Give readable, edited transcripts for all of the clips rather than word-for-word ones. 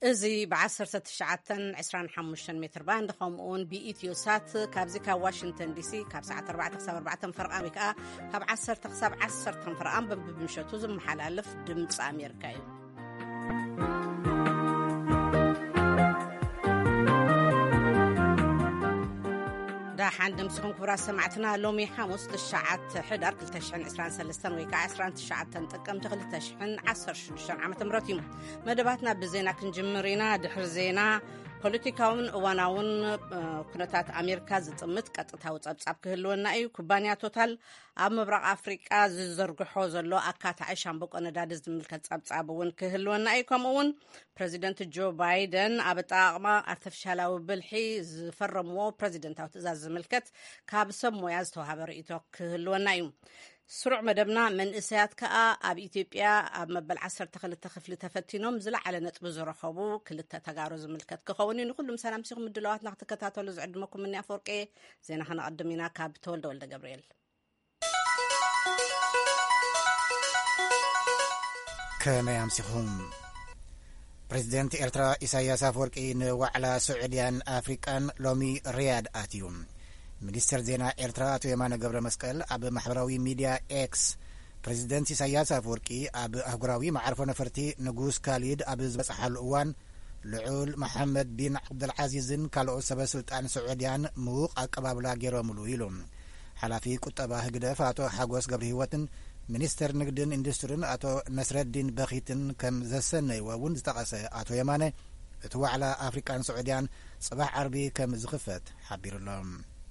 እዚ ب1925 متر باند ከምኡውን ብኢትዮሳት ካብዚ ካብ ዋሽንግተን ዲሲ ካብ ሰዓት 4 ክሳብ 4 ፈርቓን ወይ ከዓ ካብ 10 ክሳብ 10 ፈርቓን በብምሸቱ ዝመሓላለፍ ድምፂ ኣሜሪካ እዩ። ሓን ድምፅኹም ክብራት ሰማዕትና ሎሚ ሓሙስ ትሽዓት ሕዳር 2023 ወይ ከዓ 29 ጥቅምቲ 2016 ዓመተ ምህረት እዩ። መደባትና ብዜና ክንጅምር ኢና። ድሕሪ ዜና ፖለቲካውን እዋናውን ኩነታት ኣሜሪካ ዝጥምት ቀጥታዊ ጸብጻብ ክህልወና እዩ። ኩባንያ ቶታል ኣብ ምብራቕ ኣፍሪቃ ዝዘርግሖ ዘሎ ኣካታዒ ሻምበቆ ነዳዲ ዝምልከት ጸብጻብ እውን ክህልወና እዩ። ከምኡውን ፕረዚደንት ጆ ባይደን ኣብ ኣጠቓቕማ ኣርተፊሻላዊ ብልሒ ዝፈረምዎ ፕረዚደንታዊ ትእዛዝ ዝምልከት ካብ ሰብ ሞያ ዝተዋሃበ ርእይቶ ክህልወና እዩ። ስሩዕ መደብና መንእሰያት ከዓ ኣብ ኢትዮጵያ ኣብ መበል 12 ክፍሊ ተፈቲኖም ዝለዓለ ነጥቢ ዝረኸቡ ክልተ ተጋሩ ዝምልከት ክኸውን እዩ። ንኩሉም ሰላም ሲኹም ምድለዋትና ክትከታተሉ ዝዕድመኩም እኒ ኣፈወርቄ ዜና ክነቐድም ኢና ካብ ተወልደ ወልደ ገብርኤል። ከመይ ኣምሲኹም። ፕሬዚደንት ኤርትራ ኢሳያስ ኣፈወርቂ ንዋዕላ ስዑድያን ኣፍሪቃን ሎሚ ሪያድ ኣትዩ። ሚኒስትር ዜና ኤርትራ አቶ የማነ ገብረ መስቀል ኣብ ማሕበራዊ ሚድያ ኤክስ ፕሬዚደንት ኢሳያስ ኣፈወርቂ ኣብ ኣህጉራዊ ማዕርፎ ነፈርቲ ንጉስ ካሊድ ኣብ ዝበፅሓሉ እዋን ልዑል መሐመድ ቢን ዓብድልዓዚዝን ካልኦት ሰበስልጣን ስዑድያን ምዉቕ ኣቀባብላ ገይሮምሉ ኢሉ ሓላፊ ቁጠባ ህግደፍ ኣቶ ሓጎስ ገብረ ህይወትን ሚኒስተር ንግድን ኢንዱስትሪን ኣቶ ነስረዲን በኺትን ከም ዘሰነይዎ እውን ዝጠቐሰ ኣቶ የማነ እቲ ዋዕላ ኣፍሪቃን ስዑድያን ጽባሕ ዓርቢ ከም ዝኽፈት ሓቢሩሎም።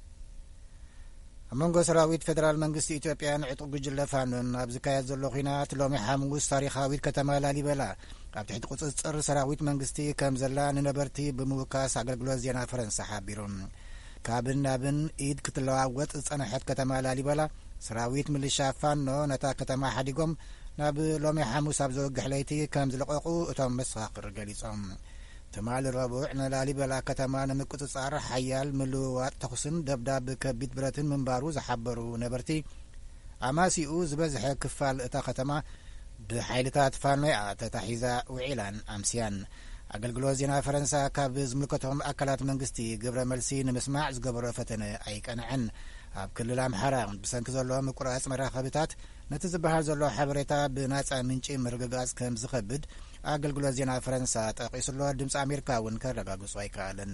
ኣብ መንጎ ሰራዊት ፌደራል መንግስቲ ኢትዮጵያን ዕጡቅ ጉጅለ ፋኖን ኣብ ዝካየድ ዘሎ ኹናት ሎሚ ሓሙስ ታሪኻዊት ከተማ ላሊበላ ኣብ ትሕቲ ቁፅፅር ሰራዊት መንግስቲ ከም ዘላ ንነበርቲ ብምውካስ ኣገልግሎት ዜና ፈረንሳ ሓቢሩ። ካብን ናብን ኢድ ክትለዋወጥ ዝጸንሐት ከተማ ላሊበላ ሰራዊት ምልሻ ፋኖ ነታ ከተማ ሓዲጎም ናብ ሎሚ ሓሙስ ኣብ ዘወግሕ ለይቲ ከም ዝለቐቑ እቶም መሰኻኽር ገሊጾም። ትማል ረቡዕ ንላሊበላ ከተማ ንምቁፅጻር ሓያል ምልውዋጥ ተኹስን ደብዳብ ከቢድ ብረትን ምንባሩ ዝሓበሩ ነበርቲ ኣማሲኡ ዝበዝሐ ክፋል እታ ከተማ ብሓይልታት ፋኖ እያ ተታሒዛ ውዒላን ኣምስያን። ኣገልግሎት ዜና ፈረንሳ ካብ ዝምልከቶም ኣካላት መንግስቲ ግብረ መልሲ ንምስማዕ ዝገበሮ ፈተነ ኣይቀንዐን። ኣብ ክልል ኣምሓራ ብሰንኪ ዘሎ ምቁራጽ መራኸቢታት ነቲ ዝበሃል ዘሎ ሓበሬታ ብናጻ ምንጪ ምርግጋጽ ከም ዝኸብድ ኣገልግሎት ዜና ፈረንሳ ጠቂሱሎ ድምፂ ኣሜሪካ እውን ከረጋግጹ ኣይከኣለን።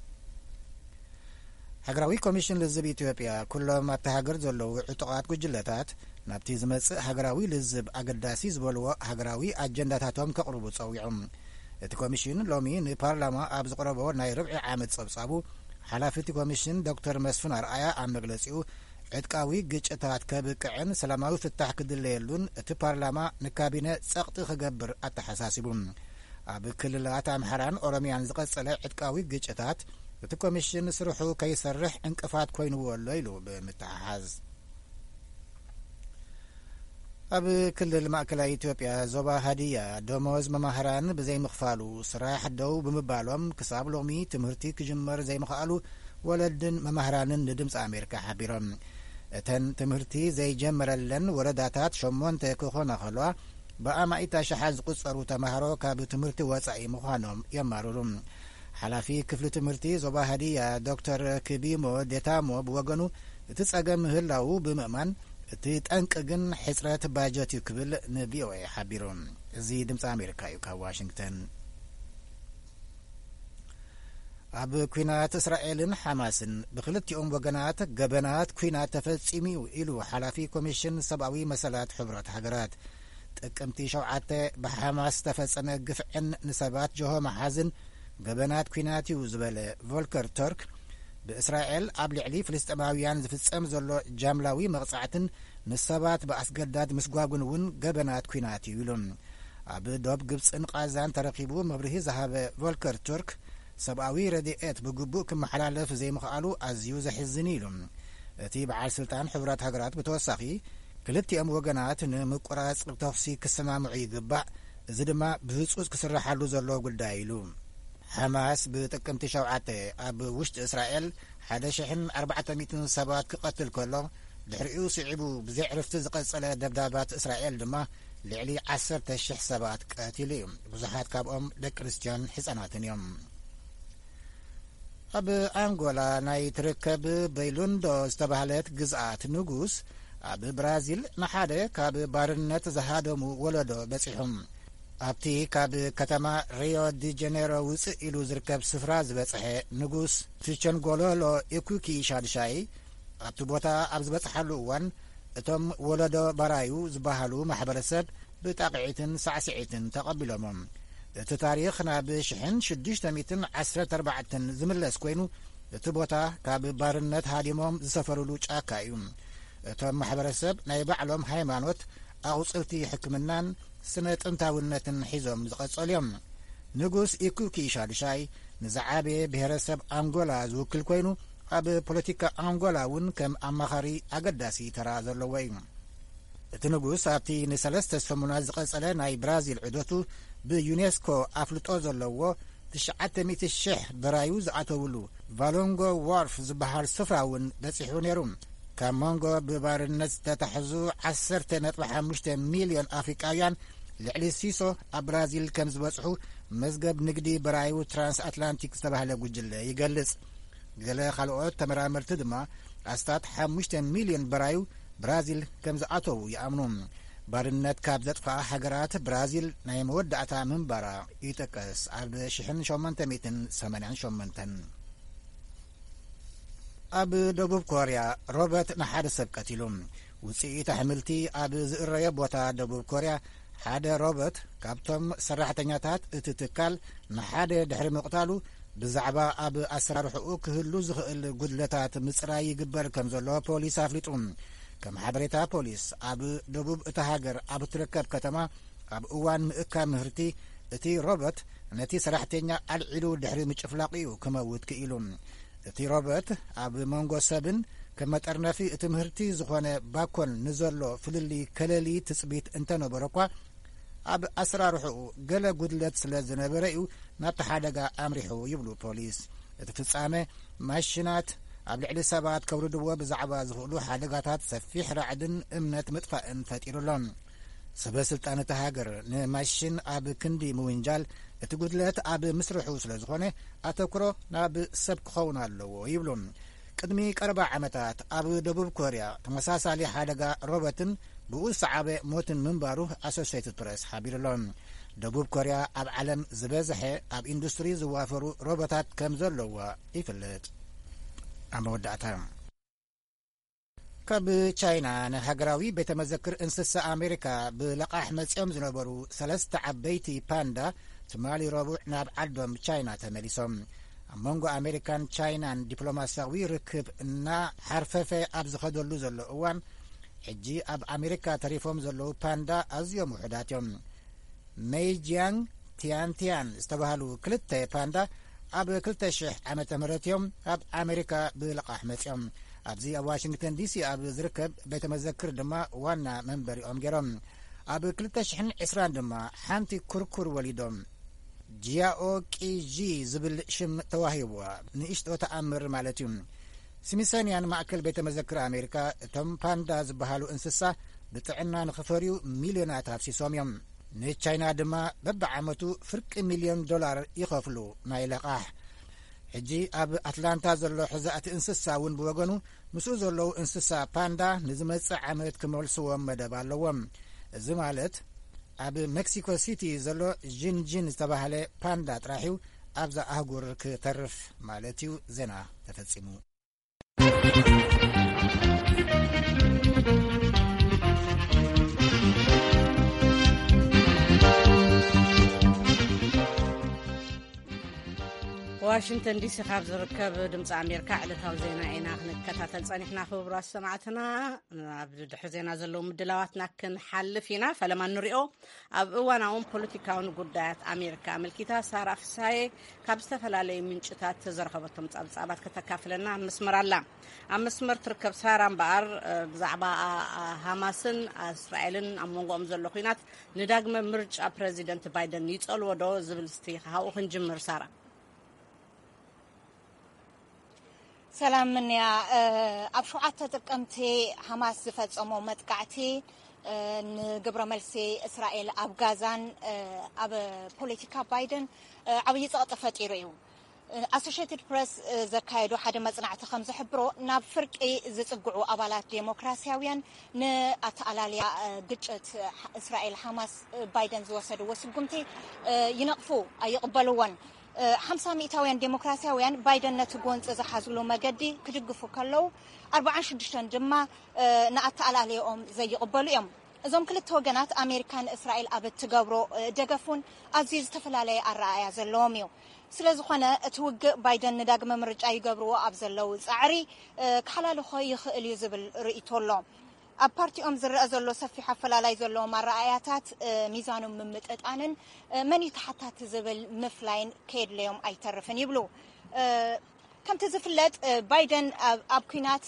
ሃገራዊ ኮሚሽን ልዝብ ኢትዮጵያ ኩሎም ኣብቲ ሃገር ዘለዉ ዕጡቓት ጉጅለታት ናብቲ ዝመጽእ ሃገራዊ ልዝብ ኣገዳሲ ዝበልዎ ሃገራዊ ኣጀንዳታቶም ከቕርቡ ጸዊዖም። እቲ ኮሚሽን ሎሚ ንፓርላማ ኣብ ዝቕረቦ ናይ ርብዒ ዓመት ጸብጻቡ ሓላፊ እቲ ኮሚሽን ዶክተር መስፍን ኣርኣያ ኣብ መግለጺኡ ዕጥቃዊ ግጭታት ከብቅዕን ሰላማዊ ፍታሕ ክድለየሉን እቲ ፓርላማ ንካቢነ ጸቕጢ ክገብር ኣተሓሳሲቡ። ኣብ ክልላት ኣምሓራን ኦሮምያን ዝቐጸለ ዕጥቃዊ ግጭታት እቲ ኮሚሽን ስርሑ ከይሰርሕ እንቅፋት ኮይኑዎ ኣሎ ኢሉ ብምትሓሓዝ። ኣብ ክልል ማእከላዊ ኢትዮጵያ ዞባ ሃዲያ ደሞዝ መማህራን ብዘይምኽፋሉ ስራሕ ደው ብምባሎም ክሳብ ሎሚ ትምህርቲ ክጅመር ዘይምኽኣሉ ወለድን መማህራንን ንድምፂ ኣሜሪካ ሓቢሮም። እተን ትምህርቲ ዘይጀመረለን ወረዳታት 8 ክኾና ከለዋ ብኣማኢታ ሸሓት ዝቁጸሩ ተማሃሮ ካብ ትምህርቲ ወጻኢ ምዃኖም የማርሩ። ሓላፊ ክፍሊ ትምህርቲ ዞባ ሃዲያ ዶክተር ክቢሞ ዴታሞ ብወገኑ እቲ ጸገም ምህላው ብምእማን እቲ ጠንቂ ግን ሕፅረት ባጀት እዩ ክብል ንቪኦኤ ሓቢሩ። እዚ ድምፂ ኣሜሪካ እዩ ካብ ዋሽንግተን። ኣብ ኩናት እስራኤልን ሓማስን ብክልቲኦም ወገናት ገበናት ኩናት ተፈጺሙ ኢሉ ሓላፊ ኮሚሽን ሰብኣዊ መሰላት ሕብረት ሃገራት ጥቅምቲ 7 ብሓማስ ዝተፈጸመ ግፍዕን ንሰባት ጀሆ መሓዝን ገበናት ኩናት እዩ ዝበለ ቮልከር ቱርክ ብእስራኤል ኣብ ልዕሊ ፍልስጥማውያን ዝፍጸም ዘሎ ጃምላዊ መቕጻዕትን ንሰባት ብኣስገዳድ ምስጓጉን እውን ገበናት ኩናት እዩ ኢሉ። ኣብ ዶብ ግብፅን ቃዛን ተረኺቡ መብርሂ ዝሃበ ቮልከር ቱርክ ሰብኣዊ ረድኤት ብግቡእ ክመሓላለፍ ዘይምኽኣሉ ኣዝዩ ዘሕዝን ኢሉ። እቲ በዓል ስልጣን ሕብረት ሃገራት ብተወሳኺ ክልቲኦም ወገናት ንምቁራጽ ተኽሲ ክሰማምዑ ይግባእ፣ እዚ ድማ ብህጹጽ ክስራሓሉ ዘሎ ጉዳይ ኢሉ። ሓማስ ብጥቅምቲ 7 ኣብ ውሽጢ እስራኤል 1400 ሰባት ክቐትል ከሎ ድሕሪኡ ስዒቡ ብዘይ ዕርፍቲ ዝቐጸለ ደብዳባት እስራኤል ድማ ልዕሊ 10,000 ሰባት ቀቲሉ እዩ ብዙሓት ካብኦም ደቂ ኣንስትዮን ህጻናትን እዮም ኣብ ኣንጎላ ናይ ትርከብ በይሉንዶ ዝተባህለት ግዝኣት ንጉስ ኣብ ብራዚል ንሓደ ካብ ባርነት ዝሃደሙ ወለዶ በፂሖም ኣብቲ ካብ ከተማ ሪዮ ዲ ጀኔሮ ውፅእ ኢሉ ዝርከብ ስፍራ ዝበጽሐ ንጉስ ቲቸንጎሎሎ ኢኩኪ ሻድሻይ ኣብቲ ቦታ ኣብ ዝበጽሓሉ እዋን እቶም ወለዶ ባራዩ ዝበሃሉ ማሕበረሰብ ብጣቕዒትን ሳዕስዒትን ተቐቢሎሞም እቲ ታሪኽ ናብ 1614 ዝምለስ ኮይኑ እቲ ቦታ ካብ ባርነት ሃዲሞም ዝሰፈሩሉ ጫካ እዩ እቶም ማሕበረሰብ ናይ ባዕሎም ሃይማኖት ኣቝጽልቲ ሕክምናን ስነ ጥንታውነትን ሒዞም ዝቐጸሉ እዮም ንጉስ ኢኩኪ ሻድሻይ ንዝዓበየ ብሔረሰብ ኣንጎላ ዝውክል ኮይኑ ኣብ ፖለቲካ ኣንጎላ እውን ከም ኣማኻሪ ኣገዳሲ ተራ ዘለዎ እዩ እቲ ንጉስ ኣብቲ ን3 ሰሙናት ዝቐጸለ ናይ ብራዚል ዑደቱ ብዩኔስኮ ኣፍልጦ ዘለዎ 900,000 በራዩ ዝኣተውሉ ቫሎንጎ ዋርፍ ዝበሃል ስፍራ እውን በፂሑ ነይሩ ካብ መንጎ ብባርነት ዝተታሕዙ 10.5 ሚልዮን ኣፍሪቃውያን ልዕሊ ሲሶ ኣብ ብራዚል ከም ዝበጽሑ መዝገብ ንግዲ በራዩ ትራንስ ኣትላንቲክ ዝተባህለ ጉጅለ ይገልጽ ገለ ካልኦት ተመራመርቲ ድማ ኣስታት 5 ሚልዮን በራዩ ብራዚል ከም ዝኣተዉ ይኣምኑ ባርነት ካብ ዘጥፍኣ ሃገራት ብራዚል ናይ መወዳእታ ምንባራ ይጠቀስ ኣብ 1888 ኣብ ደቡብ ኮርያ ሮበርት ንሓደ ሰብ ቀቲሉ ውፅኢት ኣሕምልቲ ኣብ ዝእረየ ቦታ ደቡብ ኮርያ ሓደ ሮበርት ካብቶም ሰራሕተኛታት እቲ ትካል ንሓደ ድሕሪ ምቕታሉ ብዛዕባ ኣብ ኣሰራርሕኡ ክህሉ ዝኽእል ጉድለታት ምጽራይ ይግበር ከም ዘሎ ፖሊስ ኣፍሊጡ ከም ሓበሬታ ፖሊስ ኣብ ደቡብ እታ ሃገር ኣብ ትርከብ ከተማ ኣብ እዋን ምእካብ ምህርቲ እቲ ሮበርት ነቲ ሰራሕተኛ ኣልዒሉ ድሕሪ ምጭፍላቕ እዩ ክመውት ክኢሉ እቲ ሮበርት ኣብ መንጎ ሰብን ከም መጠርነፊ እቲ ምህርቲ ዝኾነ ባኮን ንዘሎ ፍልሊ ከለሊ ትጽቢት እንተነበረ እኳ ኣብ ኣሰራርሕኡ ገለ ጉድለት ስለ ዝነበረ እዩ ናብቲ ሓደጋ ኣምሪሑ ይብሉ ፖሊስ እቲ ፍጻመ ማሽናት ኣብ ልዕሊ ሰባት ከውርድዎ ብዛዕባ ዝኽእሉ ሓደጋታት ሰፊሕ ራዕድን እምነት ምጥፋእን ፈጢሩሎም ሰበስልጣን እቲ ሃገር ንማሽን ኣብ ክንዲ ምውንጃል እቲ ጉድለት ኣብ ምስርሑ ስለ ዝኾነ ኣተኩሮ ናብ ሰብ ክኸውን ኣለዎ ይብሉ ቅድሚ 40 ዓመታት ኣብ ደቡብ ኮርያ ተመሳሳሊ ሓደጋ ሮበርትን ብኡ ዝሰዓበ ሞትን ምንባሩ ኣሶሲየትድ ፕሬስ ሓቢሩሎም ደቡብ ኮርያ ኣብ ዓለም ዝበዝሐ ኣብ ኢንዱስትሪ ዝዋፈሩ ሮቦታት ከም ዘለዋ ይፍለጥ ኣብ መወዳእታ ካብ ቻይና ንሃገራዊ ቤተ መዘክር እንስሳ ኣሜሪካ ብለቓሕ መጺኦም ዝነበሩ 3 ዓበይቲ ፓንዳ ትማሊ ረቡዕ ናብ ዓዶም ቻይና ተመሊሶም ኣብ መንጎ ኣሜሪካን ቻይናን ዲፕሎማስያዊ ርክብ እናሓርፈፈ ኣብ ዝኸደሉ ዘሎ እዋን ሕጂ ኣብ ኣሜሪካ ተሪፎም ዘለዉ ፓንዳ ኣዝዮም ውሑዳት እዮም ሜይጂያንግ ቲያንቲያን ዝተባሃሉ 2 ፓንዳ ኣብ 2000 ዓመተ ምህረት እዮም ኣብ ኣሜሪካ ብለቓሕ መጺኦም ኣብዚ ኣብ ዋሽንግተን ዲሲ ኣብ ዝርከብ ቤተ መዘክር ድማ ዋና መንበሪኦም ገይሮም ኣብ 2020 ድማ ሓንቲ ኩርኩር ወሊዶም ጂያኦ ቂጂ ዝብል ሽም ተዋሂብዋ ንእሽቶ ተኣምር ማለት እዩ ስሚሶንያን ማእከል ቤተ መዘክር ኣሜሪካ እቶም ፓንዳ ዝበሃሉ እንስሳ ብጥዕና ንኽፈርዩ ሚልዮናት ኣብሲሶም እዮም ንቻይና ድማ በብዓመቱ ፍርቂ $1,000,000 ይኸፍሉ ናይ ለቓሕ ሕጂ ኣብ ኣትላንታ ዘሎ ሕዛእቲ እንስሳ እውን ብወገኑ ምስኡ ዘለዉ እንስሳ ፓንዳ ንዝመጽእ ዓመት ክመልስዎም መደብ ኣለዎም እዚ ማለት ኣብ ሜክሲኮ ሲቲ ዘሎ ጂንጂን ዝተባህለ ፓንዳ ጥራሒው ኣብዛ ኣህጉር ክተርፍ ማለት እዩ ዜና ተፈጺሙ ዋሽንግተን ዲሲ ካብ ዝርከብ ድምፂ ኣሜሪካ ዕለታዊ ዜና ኢና ክንከታተል ጸኒሕና ክቡራት ሰማዕትና ኣብ ድሕሪ ዜና ዘለዉ ምድላዋትና ክንሓልፍ ኢና ፈለማ ንሪኦ ኣብ እዋናውን ፖለቲካውን ጉዳያት ኣሜሪካ ኣመልኪታ ሳራ ፍሳዬ ካብ ዝተፈላለዩ ምንጭታት ዘረኸበቶም ጻብጻባት ከተካፍለና መስመር ኣላ ኣብ መስመር ትርከብ ሳራ እምበኣር ብዛዕባ ሃማስን እስራኤልን ኣብ መንጎኦም ዘሎ ኩናት ንዳግመ ምርጫ ፕረዚደንት ባይደን ይጸልዎ ዶ ዝብል ስቲ ካብኡ ክንጅምር ሳራ ሰላም منيا ኣብ 7 ጥቅምቲ ሓማስ ዝፈጸሞ መጥቃዕቲ ንግብረ መልሲ እስራኤል ኣብ ጋዛን ኣብ ፖለቲካ ባይደን ዓብይ ጸቕጢ ፈጢሩ እዩ Associated Press ዘካየዱ ሓደ መጽናዕቲ ከም ዝሕብሮ ናብ ፍርቂ ዝጽግዑ ኣባላት ዴሞክራሲያውያን ንኣተኣላልያ ግጭት እስራኤል ሓማስ ባይደን ዝወሰድዎ ስጉምቲ ይነቕፉ ኣይቕበልዎን 50 ሚእታውያን ዴሞክራሲያውያን ባይደን ነቲ ጎንፂ ዝሓዝሉ መገዲ ክድግፉ ከለው 46 ድማ ንኣተኣላልያኦም ዘይቕበሉ እዮም እዞም ክልተ ወገናት ኣሜሪካን እስራኤል ኣብ እትገብሮ ደገፉን ኣዝዩ ዝተፈላለየ ኣረኣእያ ዘለዎም እዩ ስለዝኾነ እቲ ውግእ ባይደን ንዳግመ ምርጫ ይገብርዎ ኣብ ዘለው ጻዕሪ ክሓላልኾ ይኽእል እዩ ዝብል ርእይቶ ኣሎ ኣብ ፓርቲኦም ዝረአ ዘሎ ሰፊሕ ኣፈላላይ ዘለዎም ኣረኣእያታት ሚዛኖም ምምጥጣንን መን ይተሓታት ዝብል ምፍላይን ከየድለዮም ኣይተርፍን ይብሉ ከምቲ ዝፍለጥ ባይደን ኣብ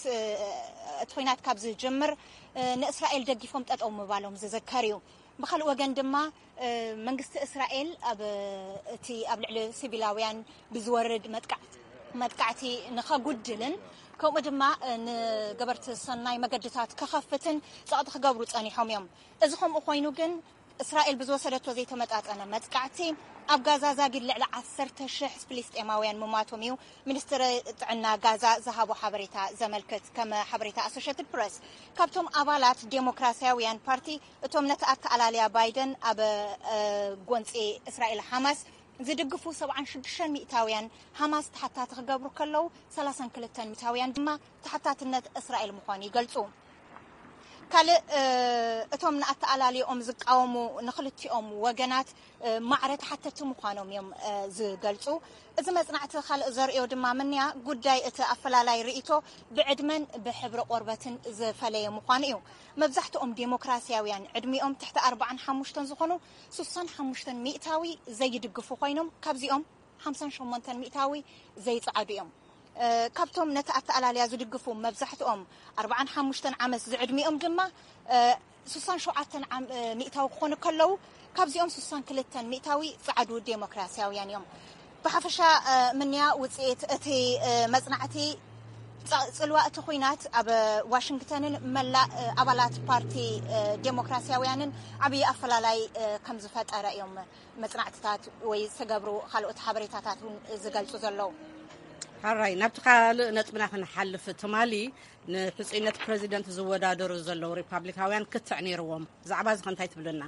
ኩናት ካብ ዝጅምር ንእስራኤል ደግፎም ጠጠው ምባሎም ዝዝከር እዩ بخل وجن دما منجست إسرائيل أب لعل سبيلاويان بزورد متقعتي نخاجود جلن كم دما نجبرت الصناي مجدتات كخفتن صعد خجبرت أني حميم إذا هم أخوينو جن إسرائيل بزوسرت وزيت متقعت أنا متقعتي أب غزة زاجد لعل عسرت الشخص بليست إماويان مماتوميو منستر عنا غزة ذهبوا حبريتا زملكت كما حبريتا Associated Press كابتم أبالات ديمقراطيويان بارتي توم نتأكد على بايدن أب جونسي إسرائيل حماس زدقفوا 76 مئتاويان حماس تحتات خجبرو كلو 33 مئتاويان دما تحتات النت إسرائيل مخاني قلتو كل أتوم نأتعلى يوم زقاومو نخلتي وجنات معرض حتى تمخانهم يوم زقلتو إذا ما صنعت خال زرقيو دما منيا قداي أفلالاي رئيتو بعدمن بحبر قربة زفلي مخانيو مبزحت ديمقراطياويان عدمي تحت 4 زخنو سوسان 5 مئتاوي زي يدقفو خوينهم كابزي 58 مئتاوي زي صعديهم كابتم نتأتألى لازم يدقفوا مبزحتهم 45 عمس زعدميهم دما سوسان شوعتن مئتاوي خون كلو كابزيهم سوسان كلتن مئتاوي صعدوا ديمقراطياويان يوم بحفشة منيا وزيت أتي مصنعتي صلوات تخوينات أب واشنطن ملا أبلات بارتي ديمقراطياويان عبي أفلالاي كم زفات أرأيهم مصنعتات ويسجبروا خلقت حبريتات زجلتوا زلوا هاي نبتقال نتمنى نحلف تمالي نحسينة بريزيدنت زودادر زلو ريبابليكاويان كتعني روم زعباز خنتاي تبلنا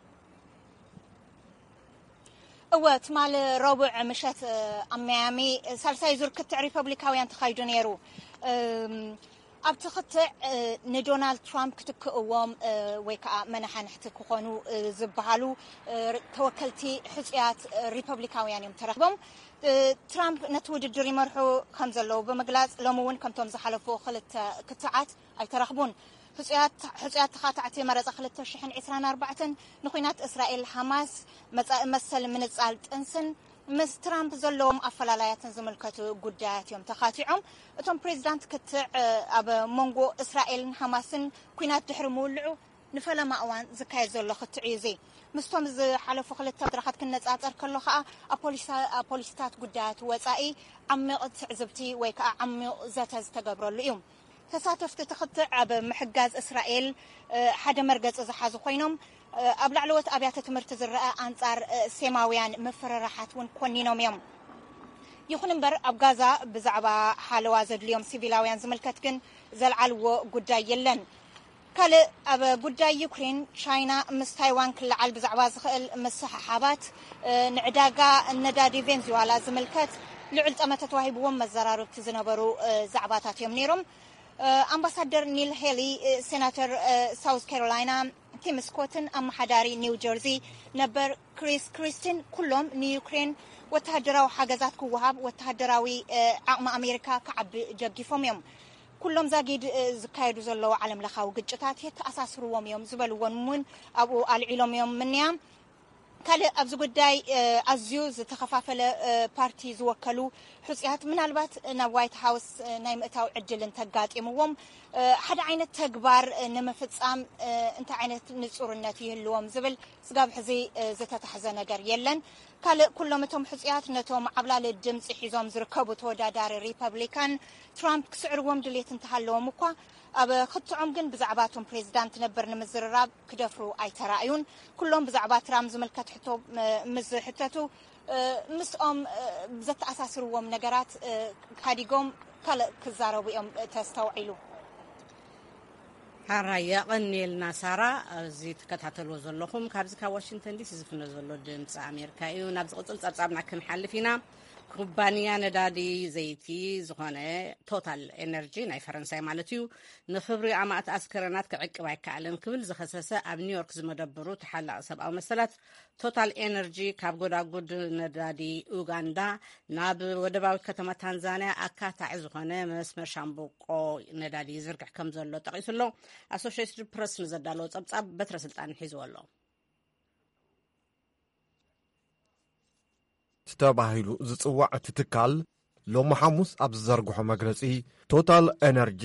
وقت مال ربع مشات أمامي سالساي زور كتع ريبابليكاويان تخايدو نيرو أبتخطع ندونالد ترامب كتكوام ويكا منحان حتى كخانو زبحالو توكلتي حسيات ريبابليكاويان يوم ترخبهم ترامب نتوجد الجري مرحو خمسة لو بمجلس لمون كم توم زحلفو خلت كتعات أي ترخبون حسيات تخاطعتي مرة خلت الشحن 24 نخينات إسرائيل حماس مثل من الزالت إنسان مس ترامب زلهم أفلالايات زملكتو قدات يوم تخاطعهم توم بريزيدنت كتع أب مونغو إسرائيل حماسن كينات تحرموا لعو نفلا ما أوان زكاية زلو خطعيزي مستوم حلفو خلت تدرخات كنا تأثر كله خاء أبوليستات قدات وزائي عمي تعزبتي ويكا عمي زاتز تقبرو اليوم تساتفت تخطع بمحجاز إسرائيل حدا مرجز إذا حازو خوينهم أبلع لوت أبيات تمرتز الرأى أنصار سماويان مفررحات ونكونينهم يوم يخون بر أبغازا بزعبا حالوازد اليوم سيفيلاويان زملكتكن زلعلو قداي يلن كال أب قداي يوكرين شاينا مس تايوان كل على بزعبا زخل مسححابات نعداقا الندادي فنزويلا زملكت لعلت أما تتوهب وما الزرار بتزنبرو زعباتات يوم نيرم أمباسادر نيل هيلي سيناتور ساوث كارولاينا تيم سكوتن أم حداري نيو جيرسي نبر كريستين كلهم نيوكرين وتهدراو حاجزات كوهاب وتهدراوي عقم أمريكا كعب جبجيفهم يوم كلهم زاجد زكايدو زلوا علم لخاو قجتات يتأساسروا يوم زبلوا من أبو العلوم يوم منيام كله أبزو قداي أزيوز تخفافل بارتيز وكلو حسيات من البات نوايت هاوس نايم أتاو عجلن تقات يموم حد عينة تكبار نمفتس أنت عينة نصور الناتيه اللوم زبل سقاب حزي زتا تحزن قر يلن ኩሎም እቶም ሕጽያት ነቶም ዓብላሊ ድምፂ ሒዞም ዝርከቡ ተወዳዳሪ ሪፐብሊካን ትራምፕ ክስዕርዎም ድሌት እንተሃለዎም እኳ ኣብ ክትዖም ግን ብዛዕባ እቶም ፕሬዚዳንት ነበር ንምዝርራብ ክደፍሩ ኣይተራእዩን ኩሎም ብዛዕባ ትራምፕ ዝምልከት ሕቶ ምዝሕተቱ ምስኦም ዘተኣሳስርዎም ነገራት ካዲጎም ካልእ ክዛረቡ እዮም ተስተውዒሉ ሓራያ ቀኒልና ሳራ እዚ ተከታተልዎ ዘለኹም ካብዚ ካብ ዋሽንግተን ዲሲ ዝፍነ ዘሎ ድምፂ ኣሜሪካ እዩ ናብ ዝቕፅል ጸብጻብና ክንሓልፍ ኢና ኩባንያ ነዳዲ ዘይቲ ዝኾነ ቶታል ኤነርጂ ናይ ፈረንሳይ ማለት እዩ ንኽብሪ ኣማእት ኣስከረናት ክዕቅብ ኣይከኣልን ክብል ዝኸሰሰ ኣብ ኒውዮርክ ዝመደብሩ ተሓላቕ ሰብኣዊ መሰላት ቶታል ኤነርጂ ካብ ጎዳጉድ ነዳዲ ኡጋንዳ ናብ ወደባዊ ከተማ ታንዛንያ ኣካታዒ ዝኾነ መስመር ሻምበቆ ነዳዲ ዝርግሕ ከም ዘሎ ጠቒሱ ኣሎ ኣሶሽየትድ ፕረስ ንዘዳለዎ ጸብጻብ በትረ ስልጣን ሒዝዎ ኣሎ ተባሂሉ ዝጽዋዕ ትትካል ሎሚ ሐሙስ ኣብ ዝዘርግሖ መግለጺ ቶታል ኤነርጂ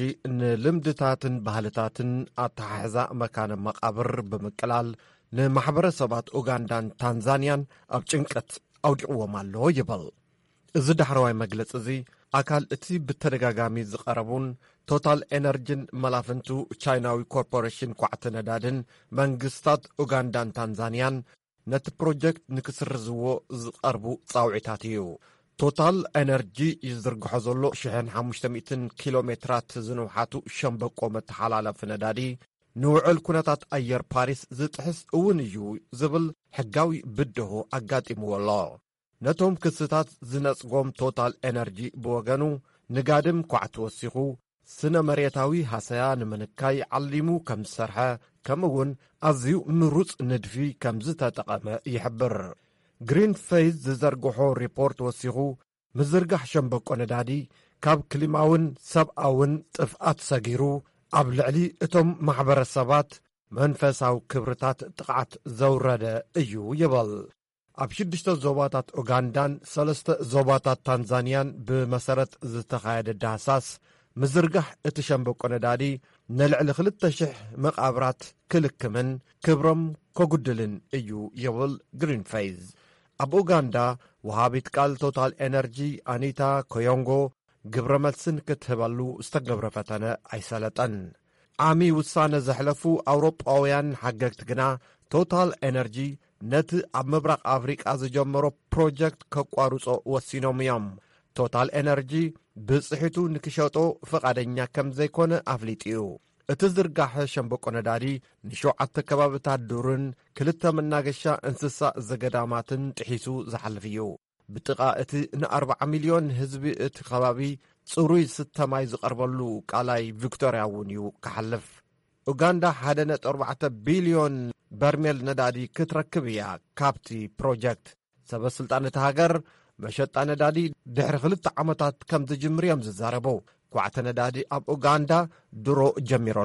ንልምድታትን ባህልታትን ኣተሓሕዛ መካነ መቓብር ብምቅላል ንማሕበረሰባት ኡጋንዳን ታንዛንያን ኣብ ጭንቀት ኣውዲቕዎም ኣሎ ይበል እዚ ዳሕረዋይ መግለጺ እዚ ኣካል እቲ ብተደጋጋሚ ዝቐረቡን ቶታል ኤነርጂን መላፍንቱ ቻይናዊ ኮርፖሬሽን ኳዕቲ ነዳድን መንግስታት ኡጋንዳን ታንዛንያን ነቲ ፕሮጀክት ንክስርዝዎ ዝቐርቡ ጻውዒታት እዩ ቶታል ኤነርጂ ይዝርግሖ ዘሎ 1500 ኪሎ ሜትራት ዝንውሓቱ ሸምበቆ መተሓላለፊ ነዳዲ ንውዕል ኩነታት ኣየር ፓሪስ ዝጥሕስ እውን እዩ ዝብል ሕጋዊ ብድሆ ኣጋጢምዎ ኣሎ ነቶም ክስታት ዝነጽጎም ቶታል ኤነርጂ ብወገኑ ንጋድም ኳዕቲ ወሲኹ ስነ መሬታዊ ሃሰያ ንምንካይ ዓሊሙ ከም ዝሰርሐ ከምኡውን ኣዝዩ ምሩጽ ንድፊ ከም ዝተጠቐመ ይሕብር ግሪን ፌዝ ዝዘርግሖ ሪፖርት ወሲኹ ምዝርጋሕ ሸምበቆ ነዳዲ ካብ ክሊማውን ሰብኣውን ጥፍኣት ሰጊሩ ኣብ ልዕሊ እቶም ማሕበረሰባት መንፈሳዊ ክብርታት ጥቕዓት ዘውረደ እዩ ይበል ኣብ 6 ዞባታት ኡጋንዳን 3 ዞባታት ታንዛንያን ብመሰረት ዝተኻየደ ዳህሳስ ምዝርጋሕ እቲ ሸምበቆ ነዳዲ ንልዕሊ 2,000 መቓብራት ክልክምን ክብሮም ከጉድልን እዩ ይብል ግሪን ፌዝ ኣብ ኡጋንዳ ወሃቢት ቃል ቶታል ኤነርጂ ኣኒታ ኮዮንጎ ግብረ መልስን ክትህበሉ ዝተገብረ ፈተነ ኣይሰለጠን ዓሚ ውሳነ ዘሕለፉ ኣውሮጳውያን ሓገግቲ ግና ቶታል ኤነርጂ ነቲ ኣብ ምብራቕ ኣፍሪቃ ዝጀመሮ ፕሮጀክት ከቋርጾ ወሲኖም እዮም ቶታል ኤነርጂ ብጽሒቱ ንክሸጦ ፈቓደኛ ከም ዘይኮነ ኣፍሊጥ እዩ እቲ ዝርጋሐ ሸምበቆ ነዳዲ ንሸውዓተ ከባብታት ዱርን 2 መናገሻ እንስሳ ዘገዳማትን ጥሒሱ ዝሓልፍ እዩ ብጥቓ እቲ ን40 ሚልዮን ህዝቢ እቲ ከባቢ ጽሩይ ስተማይ ዝቐርበሉ ቃላይ ቪክቶርያ እውን እዩ ክሓልፍ ኡጋንዳ 1.4 ቢልዮን በርሜል ነዳዲ ክትረክብ እያ ካብቲ ፕሮጀክት ሰበስልጣን እቲ ሃገር መሸጣ ነዳዲ ድሕሪ 2 ዓመታት ከም ዝጅምር እዮም ዝዛረቡ ኳዕተ ነዳዲ ኣብ ኡጋንዳ ድሮ ጀሚሮሎ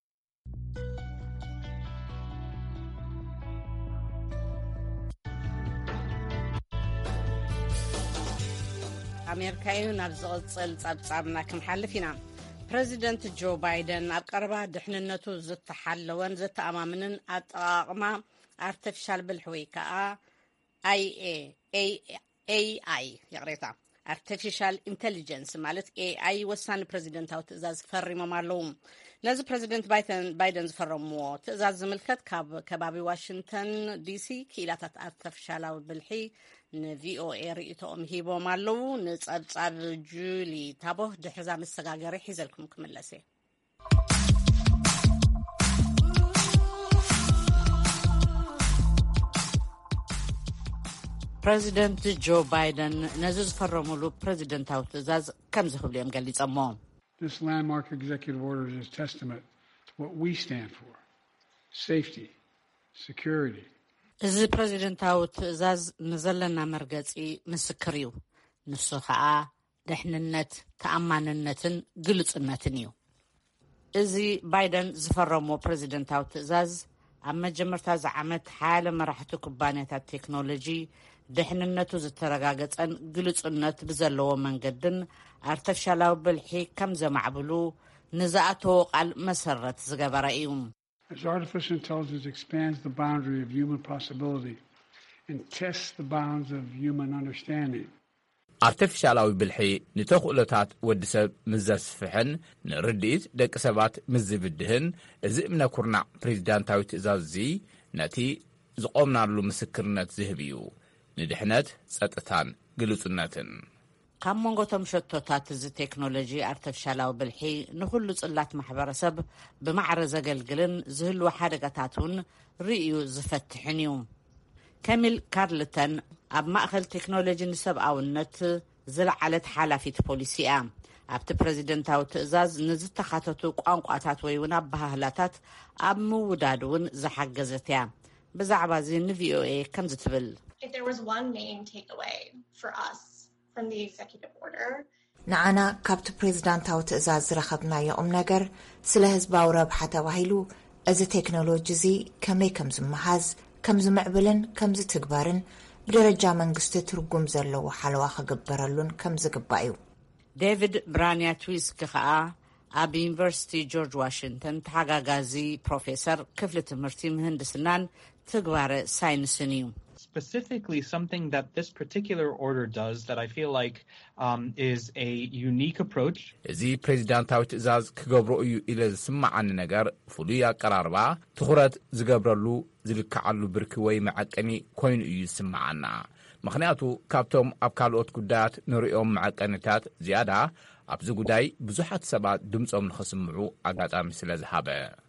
ኣሜሪካ እዩ ናብ ዝቕፅል ጸብጻብና ክንሓልፍ ኢና ፕሬዚደንት ጆ ባይደን ኣብ ቀረባ ድሕንነቱ ዝተሓለወን ዘተኣማምንን ኣጠቓቕማ ኣርቲፊሻል ብልሒ ወይ ከዓ AI يقريتا artificial intelligence ማለት AI ወሳኒ ፕሬዚደንታዊ ትእዛዝ ፈሪሞም ኣለዉ ነዚ ፕሬዚደንት ባይደን ዝፈረምዎ ትእዛዝ ዝምልከት ካብ ከባቢ ዋሽንግተን ዲሲ ክኢላታት artificial ብልሒ ንቪኦኤ ርእይቶኦም ሂቦም ኣለዉ ንጸብጻብ ጁሊ ታቦህ ድሕዛ መሰጋገሪ ሒዘልኩም ክምለሰ ፕሬዚደንት ጆ ባይደን ነዚ ዝፈረሙሉ ፕሬዚደንታዊ ትእዛዝ ከም ዝኽብሉ እዮም ገሊፆሞ This landmark executive order is a testament to what we stand for. Safety, security. እዚ ፕሬዚደንታዊ ትእዛዝ ንዘለና መርገፂ ምስክር እዩ ንሱ ከዓ ድሕንነት ተኣማንነትን ግልጽነትን እዩ እዚ ባይደን ዝፈረምዎ ፕሬዚደንታዊ ትእዛዝ ኣብ መጀመርታ ዝዓመት ሓያለ መራሕቲ ኩባንያታት ቴክኖሎጂ ድሕንነቱ ዝተረጋገፀን ግልጽነት ብዘለዎ መንገድን ኣርቲፊሻላዊ ብልሒ ከም ዘማዕብሉ ንዝኣተዎ ቃል መሰረት ዝገበረ እዩ As artificial intelligence expands the boundary of human possibility and test the bounds of human understanding. artificialaዊ ብልሒ ንተኽእሎታት ወዲ ሰብ ምስ ዘስፍሕን ንርድኢት ደቂ ሰባት ምስ ዝብድህን እዚ እምነ ኩርናዕ ፕሬዚዳንታዊ ትእዛዝ እዚ ነቲ ዝቆምናሉ ምስክርነት ዝህብ እዩ ንድሕነት ጸጥታን ግልጽነትን ካብ መንጎቶም ሸቶታት እዚ ቴክኖሎጂ artificialaዊ ብልሒ ንኹሉ ጽላት ማሕበረሰብ ብማዕረ ዘገልግልን ዝህልው ሓደጋታትን ርእዩ ዝፈትሕን እዩ ካሚል ካርልተን ኣብ ማእኸል ቴክኖሎጂ ንሰብኣውነት ዝለዓለት ሓላፊት ፖሊሲ እያ ኣብቲ ፕሬዚደንታዊ ትእዛዝ ንዝተኻተቱ ቋንቋታት ወይ እውን ኣባህላታት ኣብ ምውዳድ እውን ዝሓገዘት እያ ብዛዕባ እዚ ንቪኦኤ ከም ዝትብል If there was one main takeaway for us from the executive order ንዓና ካብቲ ፕሬዚዳንታዊ ትእዛዝ ዝረኸብናዮ ነገር ስለ ህዝባዊ ረብሓ ተባሂሉ እዚ ቴክኖሎጂ እዚ ከመይ ከም ዝመሓዝ ከም ዝምዕብልን ከም ዝትግበርን ብደረጃ መንግስቲ ትርጉም ዘለዎ ሓለዋ ክግበረሉን ከም ዝግባእ እዩ ዴቪድ ብራንያትዊስክ ከዓ ኣብ ዩኒቨርሲቲ ጆርጅ ዋሽንግተን ተሓጋጋዚ ፕሮፌሰር ክፍሊ ትምህርቲ ምህንድስናን ትግባረ ሳይንስን እዩ Specifically, something that this particular order does that I feel like is a unique approach. እዚ ፕሬዚዳንታዊ ትእዛዝ ክገብሮ እዩ ኢለ ዝስማዓኒ ነገር ፍሉይ ኣቀራርባ ትኹረት ዝገብረሉ ዝልክዓሉ ብርኪ ወይ መዐቀኒ ኮይኑ እዩ ዝስማዓና ምክንያቱ ካብቶም ኣብ ካልኦት ጉዳያት ንሪኦም መዐቀኒታት ዝያዳ ኣብዚ ጉዳይ ብዙሓት ሰባት ድምፆም ንኽስምዑ ኣጋጣሚ ስለ ዝሃበ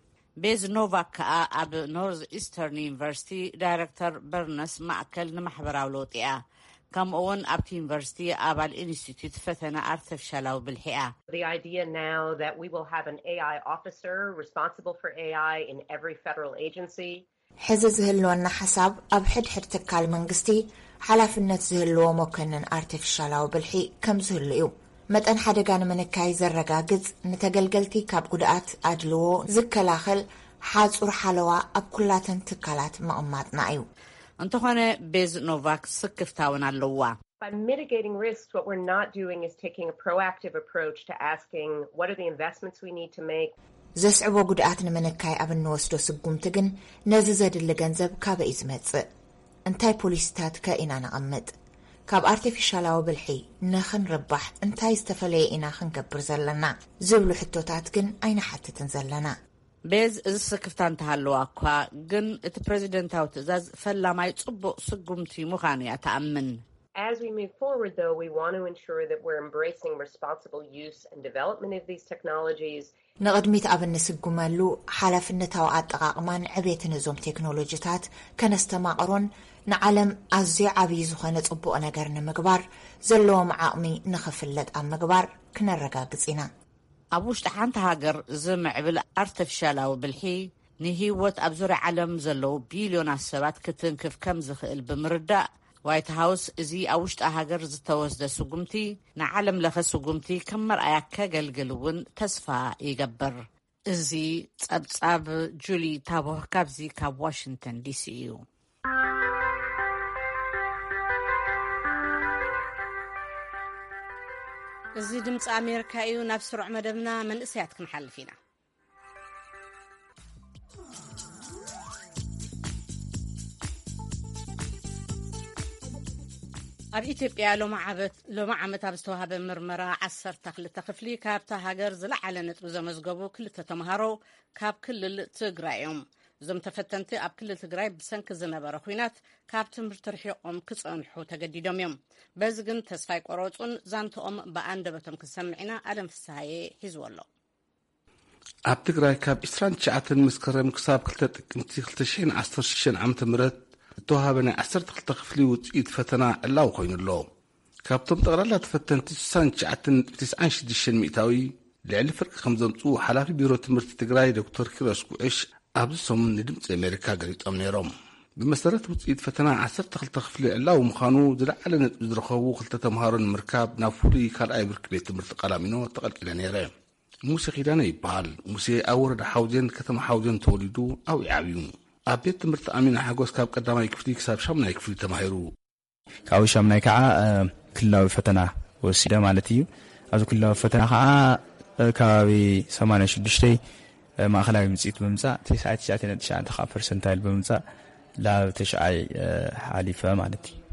ቤዝ ኖቫክ ከዓ ኣብ ኖርዝ ኢስተርን ዩኒቨርሲቲ ዳይሬክተር በርነስ ማእከል ንማሕበራዊ ለውጢ እያ ከምኡውን ኣብቲ ዩኒቨርሲቲ ኣባል ኢንስቲትዩት ፈተና artificialaዊ ብልሒ እያ The idea now that we will have an AI officer responsible for AI in every federal agency ሕዚ ዝህልወና ሓሳብ ኣብ ሕድሕድ ትካል መንግስቲ ሓላፍነት ዝህልዎ መኮንን artificialaዊ ብልሒ ከም ዝህሉ እዩ መጠን ሓደጋ ንምንካይ ዘረጋግጽ ንተገልገልቲ ካብ ጉድኣት ኣድልዎ ዝከላኸል ሓጹር ሓለዋ ኣብ ኩላተን ትካላት መቕማጥና እዩ እንተኾነ ቤዝ ኖቫክ ስክፍታውን ኣለዋ By mitigating risks, what we're not doing is taking a proactive approach to asking what are the investments we need to make. ዘስዕቦ ጉድኣት ንምንካይ ኣብ እንወስዶ ስጉምቲ ግን ነዚ ዘድሊ ገንዘብ ካበይ ዝመጽእ እንታይ ፖሊሲታት ከኢና ነቐምጥ ካብ artificialaዊ ብልሒ ንኽንርባሕ እንታይ ዝተፈለየ ኢና ክንገብር ዘለና ዝብሉ ሕቶታት ግን ኣይንሓትትን ዘለና ቤዝ እዚ ስክፍታ እንተሃለዋ እኳ ግን እቲ ፕሬዚደንታዊ ትእዛዝ ፈላማይ ጽቡቕ ስጉምቲ ምዃኑ እያ ተኣምን As we move forward, though, we want to ensure that we're embracing responsible use and development of these technologies. ንቕድሚት ኣብ እንስጉመሉ ሓላፍነታዊ ኣጠቓቕማን ዕቤትን እዞም ቴክኖሎጂታት ከነስተማቕሮን ንዓለም ኣዝዩ ዓብዪ ዝኾነ ጽቡቕ ነገር ንምግባር ዘለዎም ዓቕሚ ንኽፍለጥ ኣብ ምግባር ክነረጋግጽ ኢና ኣብ ውሽጢ ሓንቲ ሃገር ዝምዕብል artificialaዊ ብልሒ ንህይወት ኣብ ዙርያ ዓለም ዘለዉ ቢልዮናት ሰባት ክትንክፍ ከም ዝኽእል ብምርዳእ ዋይት ሃውስ እዚ ኣብ ውሽጢ ሃገር ዝተወስደ ስጉምቲ ንዓለም ለኸ ስጉምቲ ከም መርኣያ ከገልግል እውን ተስፋ ይገብር እዚ ጸብጻብ ጁሊ ታቦህ ካብዚ ካብ ዋሽንግተን ዲሲ እዩ እዚ ድምፂ ኣሜሪካ እዩ ናብ ስሩዕ መደብና መንእሰያት ክንሓልፍ ኢና ኣብ ኢትዮጵያ ሎማ ዓመት ኣብ ዝተዋሃበ ምርመራ 12 ክፍሊ ካብታ ሃገር ዝለዓለ ነጥቢ ዘመዝገቡ ክልተ ተምሃሮ ካብ ክልል ትግራይ እዮም እዞም ተፈተንቲ ኣብ ክልል ትግራይ ብሰንኪ ዝነበረ ኩናት ካብ ትምህርቲ ርሒቆም ክጸንሑ ተገዲዶም እዮም በዚ ግን ተስፋ ይቆረጹን ዛንተኦም ብኣንደበቶም ክሰምዒና ኣለም ፍስሓዬ ሒዝዎ ኣሎ ኣብ ትግራይ ካብ 29 መስከረም ክሳብ 2 ጥቅምቲ 2016 ዓመተ ምህረት ዝተዋሃበ ናይ 12 ክፍሊ ውጽኢት ፈተና ዕላው ኮይኑሎ ካብቶም ጠቕላላ ተፈተንቲ 69.96 ሚእታዊ ልዕሊ ፍርቂ ከም ዘምፁ ሓላፊ ቢሮ ትምህርቲ ትግራይ ዶክተር ኪሮስ ጉዕሽ ኣብዚ ሰሙን ንድምፂ ኣሜሪካ ገሊፆም ነይሮም ብመሰረት ውጽኢት ፈተና 12 ክፍሊ ዕላው ምዃኑ ዝለዓለ ነጥቢ ዝረኸቡ ክልተ ተምሃሮ ንምርካብ ናብ ፍሉይ ካልኣይ ብርኪ ቤት ትምህርቲ ቀላሚኖ ተቐልቂለ ነይረ ሙሴ ኺዳነ ይበሃል ሙሴ ኣብ ወረዳ ሓውጀን ከተማ ሓውጀን ተወሊዱ ኣብኡ ዓብዩ ኣብ ቤት ትምህርቲ ኣሚና ሓጎስ ካብ ቀዳማይ ክፍሊ ክሳብ 8ይ ክፍሊ ተማሂሩ ካብ 8ይ ከዓ ክልላዊ ፈተና ወሲደ ማለት እዩ ኣብዚ ክልላዊ ፈተና ከዓ ከባቢ 86 ማእኸላዊ ምጽኢት ብምምጻእ 99.9% ብምምጻእ ላብ ተሽዓይ ሓሊፈ ማለት እዩ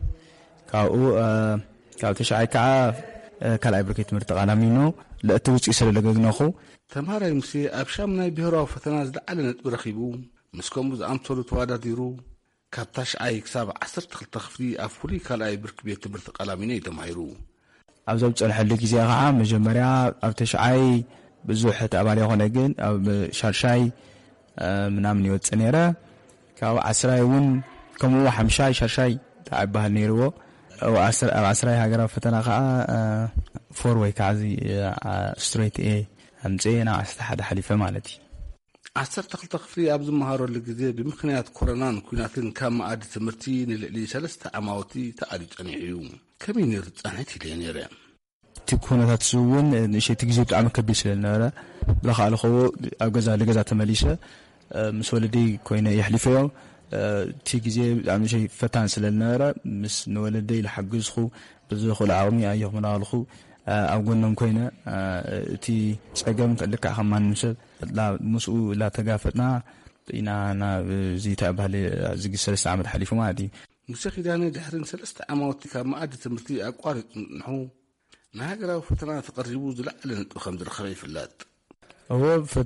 ካብ ተሽዓይ ከዓ ካልኣይ ብርኪ ትምህርቲ ተቃላሚኖ ለእቲ ውፅኢ ስለለገግነኹ ተምሃራይ ሙሴ ኣብ ሻምናይ ብሄራዊ ፈተና ዝለዓለ ነጥቢ ረኺቡ ምስ ከምኡ ዝኣምሰሉ ተወዳዲሩ ካብ ታሽዓይ ክሳብ 12 ክፍሊ ኣብ ፍሉይ ካልኣይ ብርኪ ቤት ትምህርቲ ተቃላሚኖ እዩ ተማሂሩ ኣብዚ ዝፀንሐሉ ግዜ ከዓ መጀመርያ ኣብ ተሽዓይ ብዙሕ ተኣባሊ ይኮነ ግን ኣብ ሻርሻይ ምናምን ይወፅእ ነይረ ካብ 10 እውን ከምኡ 5 ሻርሻይ ተዓባህል ነይርዎ ኣብ 10 ሃገራዊ ፈተና ከዓ 4 ወይ ከዓ ስትሬት ኤ ኣምፅና 11 ሓሊፈ ማለት እዩ 12 ክፍሊ ኣብ ዝመሃረሉ ግዜ ብምክንያት ኮሮናን ኩናትን ካብ መኣዲ ትምህርቲ ንልዕሊ 3 ዓማውቲ ተኣዲኡ ፀኒሑ እዩ ከመይ ነይሩ ፀንሐት ኢለ ነይረ እቲ ኩነታት እውን ንእሽቲ ግዜ ብጣዕሚ ከቢድ ስለነበረ ብለካልኹ ኣብ ገዛ ተመሊሰ ምስ ወለደይ ኮይነ የሕሊፈዮ እቲ ግዜ ብጣዕሚ ፈታን ስለነበረ ምስ ንወለደይ ዝሓግዝኹ ብዝኽእሉ ዓቕሚ ኣየኽምናልኹ ኣብ ጎኖም ኮይነ እቲ ፀገም ልክዕ ከም ማንም ሰብ ምስኡ ላተጋፈጥና ኢና ናብ ዚታ ባህሊ ዝግ 3 ዓመት ሓሊፉ ማለት እዩ ሙሴ ኪዳነ ድሕርን 3 ዓማውቲ ካብ መኣዲ ትምህርቲ ኣቋሪጡ ንሑ ንሃገራዊ ፈተና ተቐሪቡ ዝለዓለ ነጥቢ ከም ዝረኸበ ይፍለጥ እዎ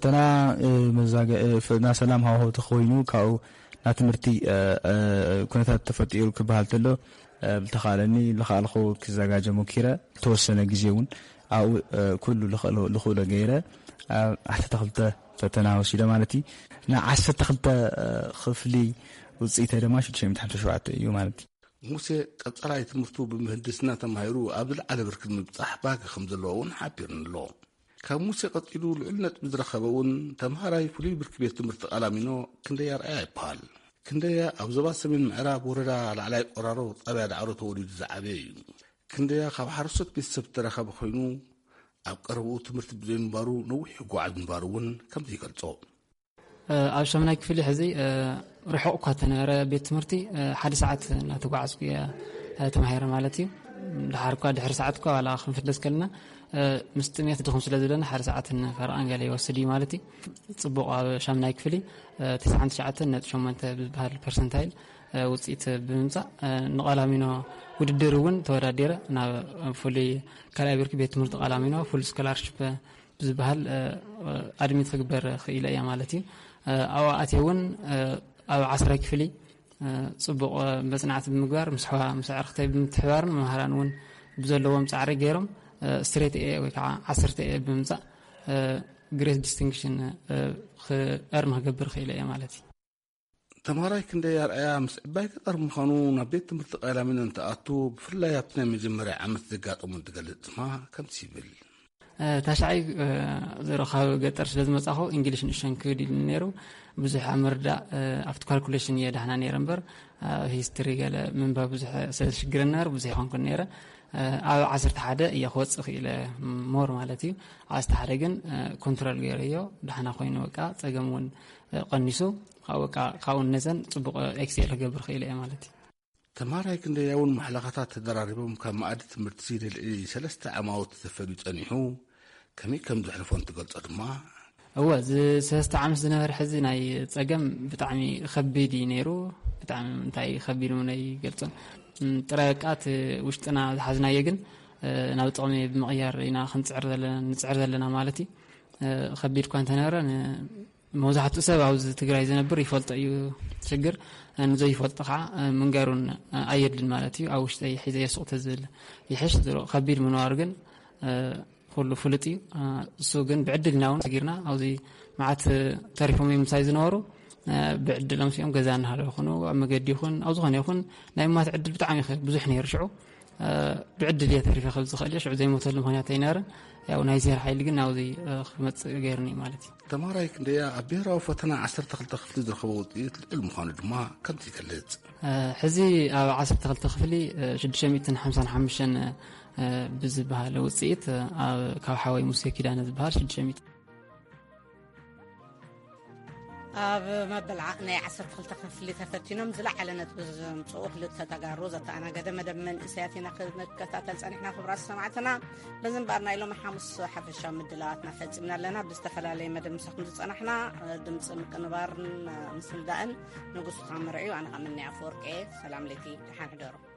ፈተና ሰላም ሃዋህው ተኾይኑ ካብኡ ናብ ትምህርቲ ኩነታት ተፈጢሩ ክበሃል ተሎ ብተኻለኒ ዝኸኣልኹ ክዘጋጀ ሞኪረ ተወሰነ ግዜ እውን ኣብኡ ኩሉ ዝኽእሎ ገይረ 12 ፈተና ወሲደ ማለት እዩ ን12 ክፍሊ ውፅኢተ ድማ 657 እዩ ማለት እዩ ሙሴ ቀጻላይ ትምህርቱ ብምህንድስና ተማሂሩ ኣብ ዝለዓለ ብርኪ ምብፃሕ ባግ ከም ዘለዎ እውን ሓቢርንሎ ካብ ሙሴ ቀፂሉ ልዑል ነጥቢ ዝረኸበ እውን ተምሃራይ ፍሉይ ብርኪ ቤት ትምህርቲ ተቃላሚኖ ክንደያ ረኣያ ይበሃል ክንደያ ኣብ ዞባ ሰሜን ምዕራብ ወረዳ ላዕላይ ቆራሮ ጣብያ ዳዕሮ ተወሊዱ ዝዓበየ እዩ ክንደያ ካብ ሓረስቶት ቤተሰብ ተረኸበ ኮይኑ ኣብ ቀረብኡ ትምህርቲ ብዘይምንባሩ ነዊሕ ይጓዓዝ ምንባሩ እውን ከምዚ ይገልጾ ኣብ ሻምናይ ክፍሊ ሕዚ ርሑቕ እኳ ተነበረ ቤት ትምህርቲ 1 ሰዓት እናተጓዓዝኩ ተማሂረ ማለት እዩ ድሕሪ ሰዓት እኳ ዋላ ክንፍለስ ከለና ምስ ጥሜት ድኹም ስለ ዘለና 1 ሰዓት ፈርቓን ገለ ይወስድ እዩ ማለት እዩ ፅቡቕ ኣብ ሻምናይ ክፍሊ 99.8 ዝበሃል ፐርሰንታይል ውፅኢት ብምምፃእ ንቐላሚኖ ውድድር እውን ተወዳዲረ ናብ ፍሉይ ካልኣይ ብርኪ ቤት ትምህርቲ ቀላሚኖ ፉል ስኮላርሽፕ ዝበሃል ኣድሚት ክግበር ክኢለ እያ ማለት እዩ ኣብኡ ኣትየ እውን ኣብ 10 ክፍሊ ፅቡቕ መፅናዕቲ ብምግባር ምስ ዕርክተይ ብምትሕባርን መምሃራን እውን ብዘለዎም ፃዕሪ ገይሮም ስትሬት ኤ ወይ ከዓ 10 ኤ ብምምፃእ ግሬት ዲስቲንክሽን ክእርም ክገብር ክኢለ እየ ማለት እዩ ተምሃራይ ክንደይ ኣርኣያ ምስ ዕባይ ገጠር ምዃኑ ናብ ቤት ትምህርቲ ቀላሚኖ እንትኣቱ ብፍላይ ኣብቲ ናይ መጀመርያ ዓመት ዘጋጠሙ እንትገልጽ ድማ ከምዚ ይብል ታሽዓይ ዝረኻብ ገጠር ስለ ዝመጻኹ እንግሊሽ ንእሽተን ክብድ ኢሉ ነይሩ ብዙሕ ኣብ ምርዳእ ኣብቲ ካልኩሌሽን እየ ዳሕና ነይረ እምበር ሂስትሪ ገለ ምንባብ ብዙሕ ስለ ዝሽግረኒ ነይሩ ብዙሕ ይኮንኩን ነይረ ኣብ 11 እየ ክወፅእ ክኢለ ሞር ማለት እዩ 11 ግን ኮንትሮል ገይረዮ ዳሕና ኮይኑ በቃ ፀገም እውን ቀኒሱ ካብኡ ነዘን ፅቡቕ ኤክሴል ክገብር ክኢለ እየ ማለት እዩ ተምሃራይ ክንደያ እውን ማሕለኻታት ተደራሪቦም ካብ መኣዲ ትምህርቲ ንልዕሊ 3 ዓማውቲ ተፈልዩ ፀኒሑ ከመይ ከም ዘሕልፎ እንትገልጾ ድማ እወ ዚ3 ዓመት ዝነበረ ሕዚ ናይ ፀገም ብጣዕሚ ከቢድ እዩ ነይሩ ብጣዕሚ እንታይ ከቢድ እውን ይገልጾ ጥራቃት ውሽጥና ዝሓዝናየ ግን ናብ ጥቕሚ ብምቕያር ኢና ንፅዕር ዘለና ማለት እዩ ከቢድ እኳ እንተነበረ መብዛሕትኡ ሰብ ኣብዚ ትግራይ ዝነብር ይፈልጦ እዩ ችግር ንዘይፈልጦ ከዓ መንገሩን ኣየድልን ማለት እዩ ኣብ ውሽጠይ ሒዘ የስቕ ተዝብል ይሕሽ ከቢድ ምንባሩ ግን ኩሉ ፍሉጥ እዩ እሱ ግን ብዕድል ኢና እውን ተጊርና ኣብዚ መዓት ተሪፎም ምሳይ ዝነበሩ ብዕድሎም ሲኦም ገዛ እናሃለዉ ይኹኑ ኣብ መገዲ ይኹን ኣብ ዝኾነ ይኹን ናይ ማት ዕድል ብጣዕሚ ብዙሕ ነይሩ ሽዑ ብዕድል እየ ተሪፈ ክብል ዝኽእል ሽዑ ዘይሞተሉ ምክንያት ኣይነበረን ያው ናይ ዜር ሓይሊ ግን ናብዚ ክመፅእ ገይርኒ ማለት እዩ ተምሃራይ ክንደያ ኣብ ብሄራዊ ፈተና 12 ክፍሊ ዝረኸበ ውፅኢት ልዑል ምዃኑ ድማ ከምዚ ይገልጽ ሕዚ ኣብ 12 ክፍሊ 655 ብዝበሃል ውፅኢት ካብ ሓወይ ሙሴ ኪዳነ ዝበሃል 600 ኣብ መበልዓቕናይ 12 ክፍሊ ተፈቲኖም ዝለዓለነት ብዘምፅኡ ክልተ ተጋሩ ዘተኣናገደ መደብ መንእሰያት ኢና ክንከታተል ፀኒሕና ክቡራት ሰማዕትና በዝንባርና ኢሎም ሓሙስ ሓፈሻዊ ምድላዋትና ፈፂምና ኣለና ብዝተፈላለየ መደብ ምሳኹም ዝፀናሕና ድምፂ ምቅንባርን ምስልዳእን ንጉሱ ካመርዒዩ ኣነ ኸምኒ ኣፈወርቄ ሰላም ለይቲ ድሓን ሕደሩ